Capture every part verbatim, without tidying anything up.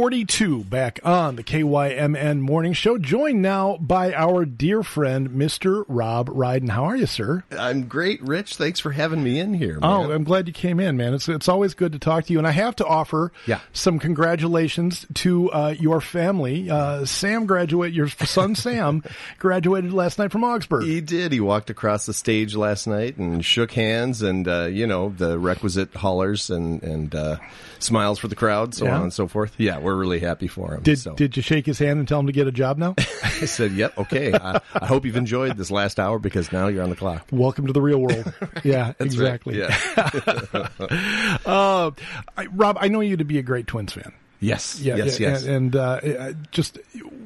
forty-two back on the K Y M N Morning Show, joined now by our dear friend, Mister Rob Ryden. How are you, sir? I'm great, Rich. Thanks for having me in here, man. Oh, I'm glad you came in, man. It's it's always good to talk to you. And I have to offer yeah. some congratulations to uh, your family. Uh, Sam graduated, your son Sam graduated last night from Augsburg. He did. He walked across the stage last night and shook hands and, uh, you know, the requisite hollers and, and uh, smiles for the crowd, so yeah. on and so forth. Yeah, we're really happy for him. Did so. Did you shake his hand and tell him to get a job now? I said, yep, okay. I, I hope you've enjoyed this last hour because now you're on the clock. Welcome to the real world. Right. Yeah, That's exactly. Right. Yeah. uh, I, Rob, I know you to be a great Twins fan. Yes, yeah, yes, yeah, yes. And, and uh, just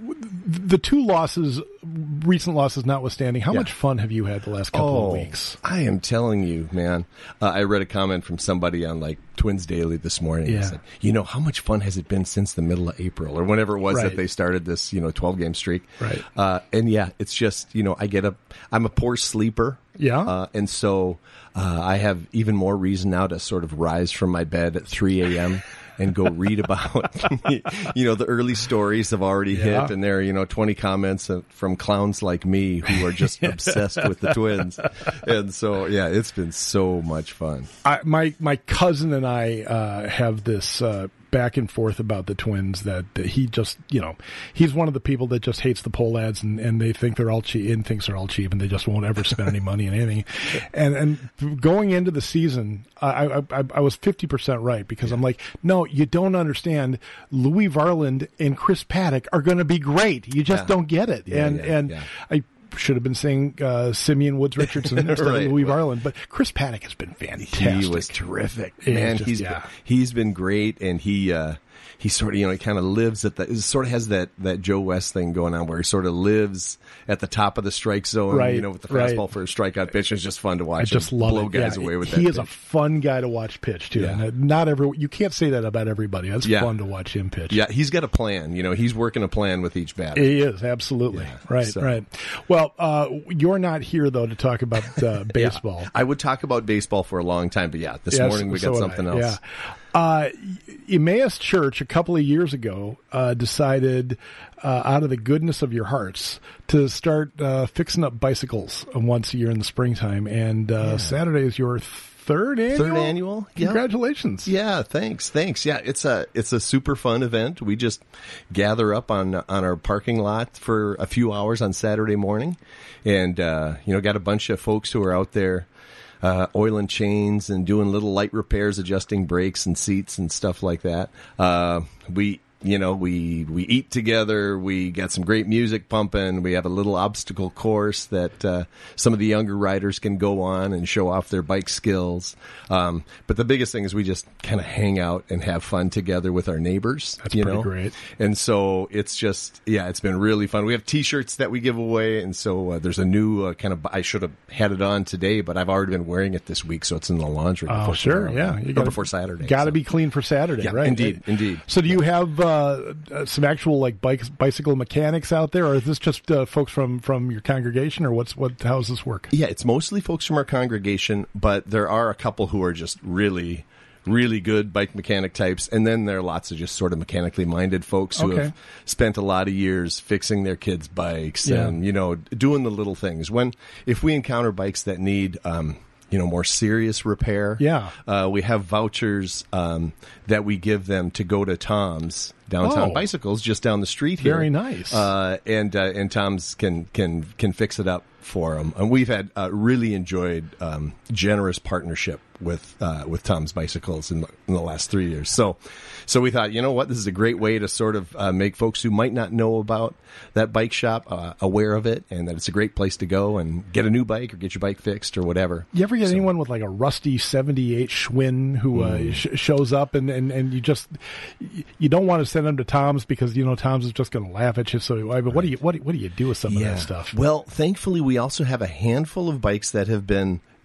the two losses, recent losses notwithstanding, how yeah. much fun have you had the last couple oh, of weeks? I am telling you, man. Uh, I read a comment from somebody on like Twins Daily this morning. Yeah. They said, you know, how much fun has it been since the middle of April or whenever it was right. that they started this, you know, twelve game streak. Right. Uh, and yeah, it's just, you know, I get up, I'm a poor sleeper. Yeah. Uh, and so uh, I have even more reason now to sort of rise from my bed at three a.m. and go read about, you know, the early stories have already yeah. hit, and there are, you know, twenty comments from clowns like me who are just obsessed with the Twins. And so, yeah, it's been so much fun. I, my my cousin and I uh, have this uh, back and forth about the Twins that, that he just, you know, he's one of the people that just hates the poll ads and, and they think they're all cheap and thinks they're all cheap and they just won't ever spend any money on anything. And and going into the season, I I, I, I was fifty percent right because yeah. I'm like, no, you don't understand. Louis Varland and Chris Paddock are going to be great. You just yeah. don't get it. Yeah, and yeah, and yeah. I should have been saying uh, Simeon Woods Richardson instead right. of Louis Varland, but Chris Paddock has been fantastic. He was terrific, it man. Just, he's yeah. been, he's been great, and he uh, he sort of you know he kind of lives at the sort of has that, that Joe West thing going on where he sort of lives at the top of the strike zone, right, you know, with the right. fastball for a strikeout pitch. It's just fun to watch. I just him love blow it. guys yeah. away with he that. is pitch. a fun guy to watch pitch too. Yeah. And not every you can't say that about everybody. It's yeah. fun to watch him pitch. Yeah, he's got a plan. You know, he's working a plan with each batter. He is absolutely yeah, right. so. Right. Well, uh, you're not here though to talk about uh, baseball. yeah. I would talk about baseball for a long time, but yeah, this yes, morning we got so something I. else. Yeah. Uh, Emmaus Church a couple of years ago uh, decided, uh, out of the goodness of your hearts, to start uh, fixing up bicycles once a year in the springtime. And uh, yeah. Saturday is your third annual. Third annual. Congratulations. Yeah, thanks, thanks. Yeah, it's a it's a super fun event. We just gather up on on our parking lot for a few hours on Saturday morning, and uh, you know, got a bunch of folks who are out there. Uh, oiling chains and doing little light repairs, adjusting brakes and seats and stuff like that. Uh, we, you know, we, we eat together. We got some great music pumping. We have a little obstacle course that, uh, some of the younger riders can go on and show off their bike skills. Um, but the biggest thing is we just kind of hang out and have fun together with our neighbors. That's you pretty know? great. And so it's just, yeah, it's been really fun. We have t-shirts that we give away. And so uh, there's a new uh, kind of, I should have had it on today, but I've already been wearing it this week. So it's in the laundry. Oh, before sure. tomorrow. Yeah. You gotta, before Saturday. Got to so. be clean for Saturday, yeah, right? Indeed. Indeed. So do you have uh, some actual like bikes, bicycle mechanics out there, or is this just uh, folks from, from your congregation, or what's what? How does this work? Yeah, it's mostly folks from our congregation, but there are a couple who are just really, really good bike mechanic types, and then there are lots of just sort of mechanically minded folks who okay. have spent a lot of years fixing their kids' bikes yeah. and you know doing the little things. When if we encounter bikes that need um, you know, more serious repair. Yeah. Uh, we have vouchers um, that we give them to go to Tom's Downtown oh. Bicycles just down the street here. Very nice. Uh, and uh, and Tom's can can can fix it up for them. And we've had uh, really enjoyed um, generous partnership with uh, with Tom's Bicycles in the, in the last three years. So so we thought, you know what, this is a great way to sort of uh, make folks who might not know about that bike shop uh, aware of it, and that it's a great place to go and get a new bike or get your bike fixed or whatever. You ever get so, anyone with like a rusty seventy-eight Schwinn who mm. uh, sh- shows up and, and, and you just you don't want to send them to Tom's because you know Tom's is just going to laugh at you. So I mean, what do you what do, what do you do with some yeah. of that stuff? Well, thankfully we also have a handful of bikes that have been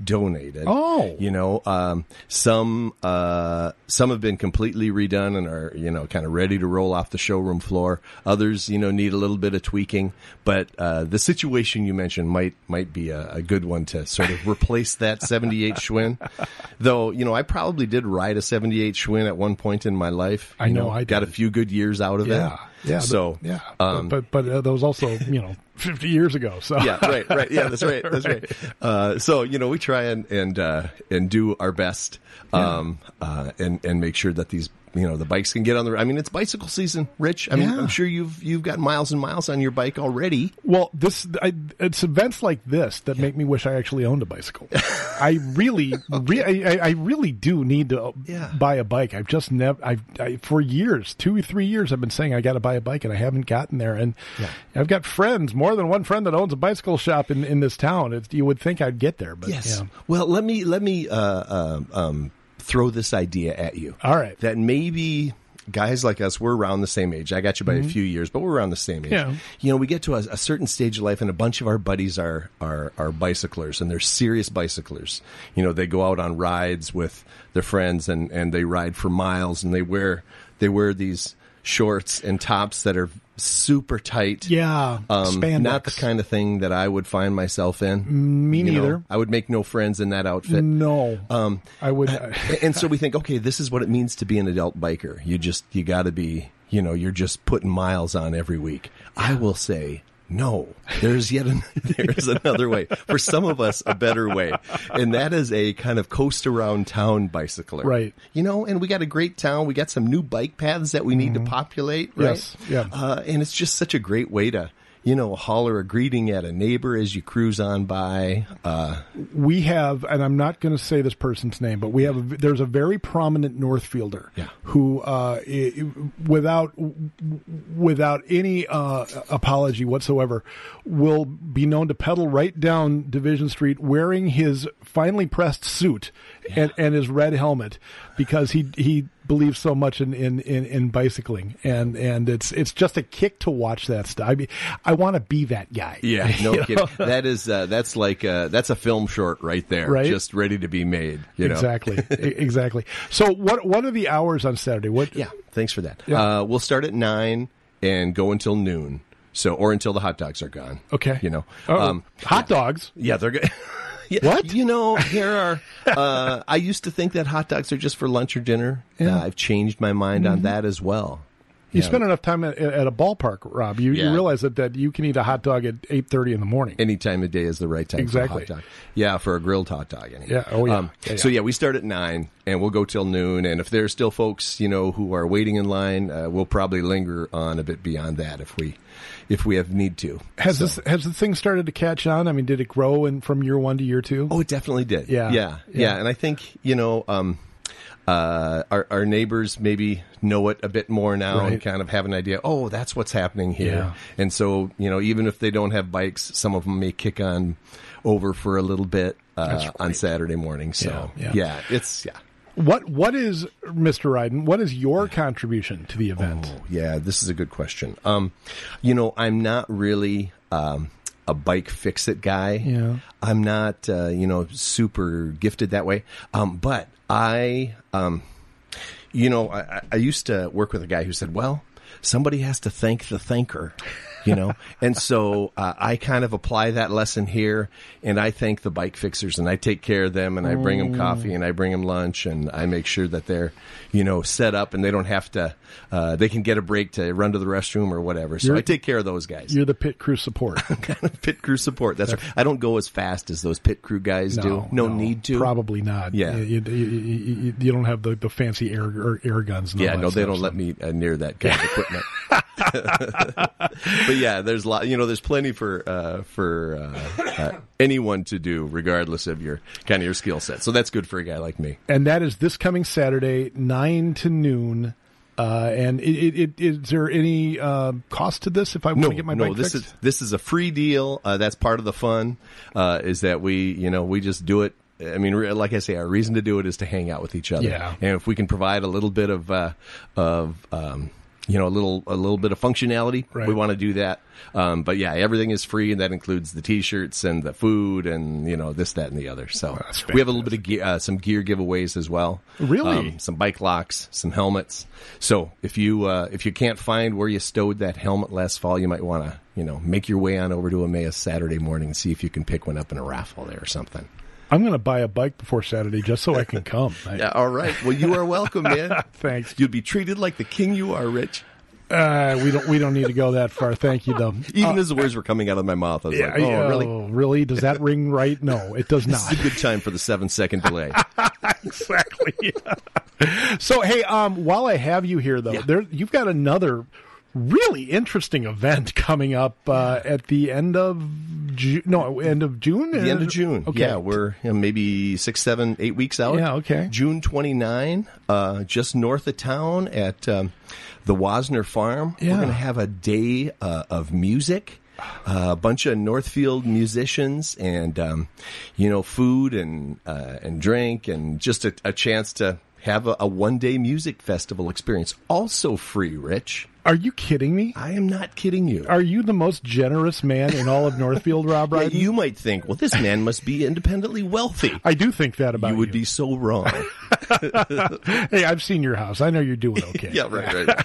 donated. Oh. You know, um, some uh, some have been completely redone and are, you know, kind of ready to roll off the showroom floor. Others, you know, need a little bit of tweaking. But uh, the situation you mentioned might might be a, a good one to sort of replace that seventy-eight Schwinn. Though, you know, I probably did ride a seventy-eight Schwinn at one point in my life. I you know, I did. got a few good years out of Yeah. it. Yeah. So, but, yeah. um, but but uh, that was also, you know, fifty years ago. So yeah, right, right. Yeah, that's right. That's right. Uh, so, you know, we try and and uh, and do our best, um, yeah. uh, and and make sure that these, you know, the bikes can get on the. I mean, it's bicycle season, Rich. I mean, Yeah. I'm sure you've you've got miles and miles on your bike already. Well, this I, it's events like this that make me wish I actually owned a bicycle. I really, re- I, I really do need to Yeah. buy a bike. I've just never, I've I, for years, two or three years, I've been saying I got to buy a bike, and I haven't gotten there. And Yeah. I've got friends, more than one friend that owns a bicycle shop in, in this town. It's, you would think I'd get there, but Yes. yeah. Well, let me let me uh, uh, um, throw this idea at you. All right. That maybe guys like us, we're around the same age. I got you by a few years, but we're around the same age. Yeah. You know, we get to a, a certain stage of life, and a bunch of our buddies are, are are bicyclers, and they're serious bicyclers. You know, they go out on rides with their friends, and, and they ride for miles, and they wear they wear these shorts and tops that are super tight. Yeah, Um, spandex. not the kind of thing that I would find myself in. Me You know, neither. I would make no friends in that outfit. No, Um, I would. and so we think, okay, this is what it means to be an adult biker. You just, you got to be, you know, you're just putting miles on every week. I will say, no, there's yet an, there's another way. For some of us, a better way, and that is a kind of coast around town bicycler. Right. You know, and we got a great town. We got some new bike paths that we need to populate. Right. Yes, yeah. Uh, and it's just such a great way to, you know, holler a greeting at a neighbor as you cruise on by. Uh, We have, and I'm not going to say this person's name, but we have. A, there's a very prominent Northfielder Yeah. who, uh, i- i- without without any uh, apology whatsoever, will be known to pedal right down Division Street wearing his finely pressed suit and, and his red helmet because he he believes so much in, in, in, in bicycling, and and it's it's just a kick to watch that stuff. I mean, I want to be that guy. Yeah, no You know? kidding. That is uh, that's like uh, that's a film short right there, Right? just ready to be made. You know? Exactly. E- exactly. So what what are the hours on Saturday? What? Yeah, thanks for that. Yeah. Uh, we'll start at nine and go until noon. So or until the hot dogs are gone. Okay. You know, Oh, hot dogs. yeah, they're good. Yeah, What? You know, there are. Uh, I used to think that hot dogs are just for lunch or dinner. Yeah. Uh, I've changed my mind on that as well. You Yeah. spend enough time at, at a ballpark, Rob. You, Yeah. you realize that, that you can eat a hot dog at eight thirty in the morning. Any time of day is the right time Exactly. for a hot dog. Yeah, for a grilled hot dog. Anyway. Yeah, oh, yeah. Yeah, So yeah. yeah, we start at nine and we'll go till noon. And if there's still folks, you know, who are waiting in line, uh, we'll probably linger on a bit beyond that if we, if we have need to. Has So- this has the thing started to catch on? I mean, did it grow in, from year one to year two? Oh, it definitely did. Yeah. yeah, Yeah. yeah. And I think you know, um, uh, our our neighbors maybe know it a bit more now Right. and kind of have an idea. Oh, that's what's happening here. Yeah. And so you know, even if they don't have bikes, some of them may kick on over for a little bit That's uh, right. on Saturday morning. So Yeah, yeah. yeah, it's yeah. What what is Mister Ryden? What is your contribution to the event? Oh, yeah, this is a good question. Um, you know, I'm not really um, a bike fix-it guy. Yeah. I'm not, uh, you know, super gifted that way. Um, but I, um, you know, I, I used to work with a guy who said, well, somebody has to thank the thanker. You know, and so uh, I kind of apply that lesson here, and I thank the bike fixers, and I take care of them, and I bring them coffee, and I bring them lunch, and I make sure that they're, you know, set up, and they don't have to, uh, they can get a break to run to the restroom or whatever. So You're- I take care of those guys. You're the pit crew support. Kind of pit crew support. That's right. I don't go as fast as those pit crew guys do. No, need to. Probably not. Yeah. You, you, you, you- you don't have the, the fancy air or air guns. And all Yeah, that no, they stuff, don't so. let me uh, near that kind of equipment. But yeah, there's a lot. You know, there's plenty for uh, for uh, uh, anyone to do, regardless of your kind of your skill set. So that's good for a guy like me. And that is this coming Saturday, nine to noon. Uh, and it, it, it, is there any uh, cost to this if I want No, to get my no, bike this fixed? is this is a free deal. Uh, that's part of the fun. Uh, is that we, you know, we just do it. I mean, re- like I say, our reason to do it is to hang out with each other. Yeah. And if we can provide a little bit of uh, of um, you know, a little a little bit of functionality, Right. we want to do that. Um, but yeah, everything is free, and that includes the T-shirts and the food, and you know, this, that, and the other. So That's we have a little bit of gear, uh, some gear giveaways as well. Really? Um, some bike locks, some helmets. So if you uh, if you can't find where you stowed that helmet last fall, you might want to you know make your way on over to Emmaus Saturday morning and see if you can pick one up in a raffle there or something. I'm going to buy a bike before Saturday just so I can come. I, Yeah, all right. Well, you are welcome, man. Thanks. You'll be treated like the king you are, Rich. Uh, we don't we don't need to go that far. Thank you, though. Even as the words were coming out of my mouth, I was like, oh, really? really? Does that ring right? No, it does This not. is a good time for the seven-second delay. Exactly. So, hey, um, while I have you here, though, Yeah. there you've got another really interesting event coming up uh, at the end of June. No, end of June. The end of June. Okay. Yeah, we're you know, maybe six, seven, eight weeks out. Yeah, okay. June twenty-ninth, uh, just north of town at um, the Wasner Farm. Yeah. We're going to have a day uh, of music. Uh, a bunch of Northfield musicians, and um, you know, food and uh, and drink, and just a, a chance to have a, a one day music festival experience. Also free, Rich. Are you kidding me? I am not kidding you. Are you the most generous man in all of Northfield, Rob Yeah, Ryden? you might think, well, this man must be independently wealthy. I do think that about You you. would be so wrong. Hey, I've seen your house. I know you're doing okay. Yeah, right, right.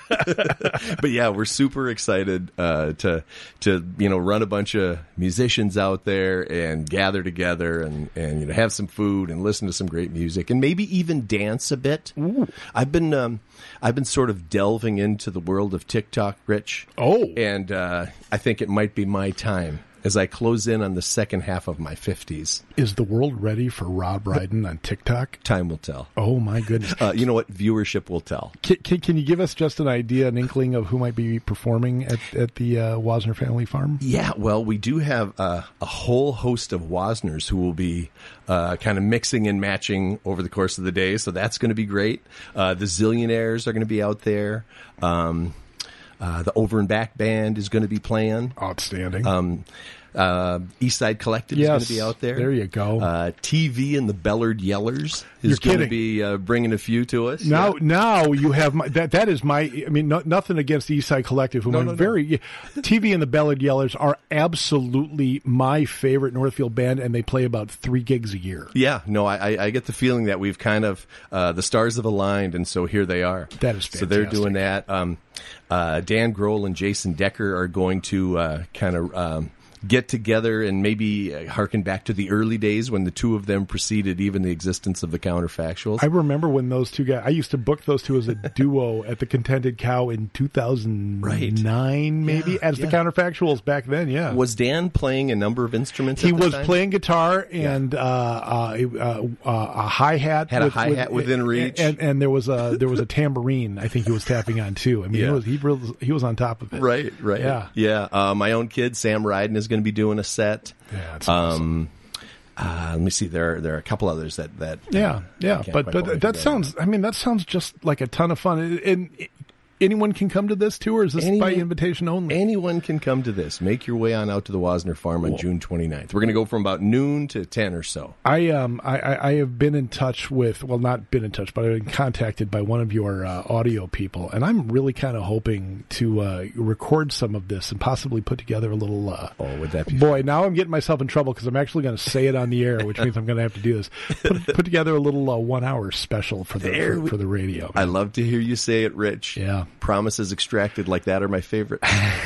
But yeah, we're super excited uh, to to you know run a bunch of musicians out there and gather together and and you know have some food and listen to some great music and maybe even dance a bit. Ooh. I've been um, I've been sort of delving into the world of TikTok, Rich. Oh. and uh, I think it might be my time as I close in on the second half of my fifties. Is the world ready for Rob Ryden on TikTok? Time will tell. Oh, my goodness. Uh, you know what? Viewership will tell. Can, can, can you give us just an idea, an inkling of who might be performing at, at the uh, Wasner Family Farm? Yeah, well, we do have uh, a whole host of Wasners who will be uh, kind of mixing and matching over the course of the day, so that's going to be great. Uh, the Zillionaires are going to be out there. Um, uh, the Over and Back Band is going to be playing. Outstanding. Um, uh, East Side Collective is Yes, going to be out there. there you go. Uh, T V and the Bellard Yellers You're is going to kidding. be uh, bringing a few to us. Now, Yeah. now you have my, that. That is my. I mean, no, nothing against the East Side Collective, whom No, I'm no, no. very. T V and the Ballad Yellers are absolutely my favorite Northfield band, and they play about three gigs a year. Yeah, no, I, I- I get the feeling that we've kind of uh, the stars have aligned, and so here they are. That is So they're fantastic. doing that. Um, uh, Dan Grohl and Jason Decker are going to uh, kind of um, get together and maybe uh, harken back to the early days when the two of them preceded even the existence of the Counterfactuals. I remember when those two guys. I used to book those two as a duo at the Contented Cow in two thousand nine, maybe Yeah, as the yeah. Counterfactuals back then. Yeah, Was Dan playing a number of instruments? he at the was time? playing guitar and uh, uh, uh, uh, a hi hat. Had a hi-hat within reach. and, and there was a there was a tambourine. I think he was tapping on too. I mean, Yeah. he was he, was he was on top of it. Right, right. Yeah. yeah. Uh, my own kid, Sam Ryden, is going to be doing a set. Yeah, that's awesome. Um, uh, let me see. There, there are a couple others that that. Yeah, uh, yeah, I can't but quite but put my that finger sounds. I mean, that sounds just like a ton of fun. And, and anyone can come to this too, or is this by Anyone- invitation only? Anyone can come to this. Make your way on out to the Wasner Farm on June twenty-ninth. We're going to go from about noon to ten or so. I um I, I I have been in touch with well not been in touch but I've been contacted by one of your uh, audio people, and I'm really kind of hoping to uh, record some of this and possibly put together a little. Uh, Oh, would that be? Boy, now I'm getting myself in trouble because I'm actually going to say it on the air, which means I'm going to have to do this. Put, put together a little uh, one hour special for the There for, we- for the radio. I love to hear you say it, Rich. Yeah. Promises extracted like that are my favorite.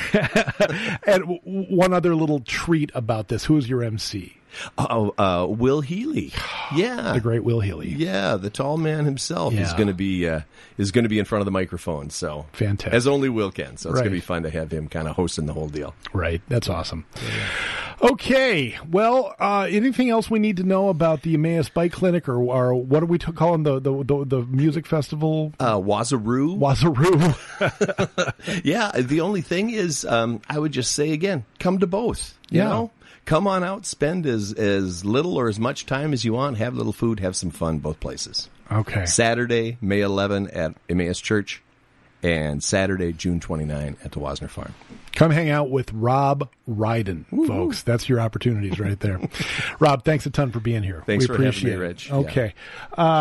And w- one other little treat about this: who's your M C? Oh, uh, Will Healy. Yeah. The great Will Healy. Yeah, the tall man himself is Yeah. going to be uh, is going to be in front of the microphone. So Fantastic. as only Will can. So it's Right. going to be fun to have him kind of hosting the whole deal. Right. That's awesome. Okay. Well, uh, anything else we need to know about the Emmaus Bike Clinic, or, or what are we t- calling the, the, the, the music festival? Uh, Wazaroo. Wazaroo. Yeah, the only thing is, um, I would just say again, come to both. You Yeah. know? Come on out, spend as, as little or as much time as you want, have a little food, have some fun, both places. Okay. Saturday, May eleventh at Emmaus Church, and Saturday, June twenty-ninth at the Wasner Farm. Come hang out with Rob Ryden, folks. That's your opportunities right there. Rob, thanks a ton for being here. Thanks we for having appreciate me, it. Rich. Yeah. Okay. Uh,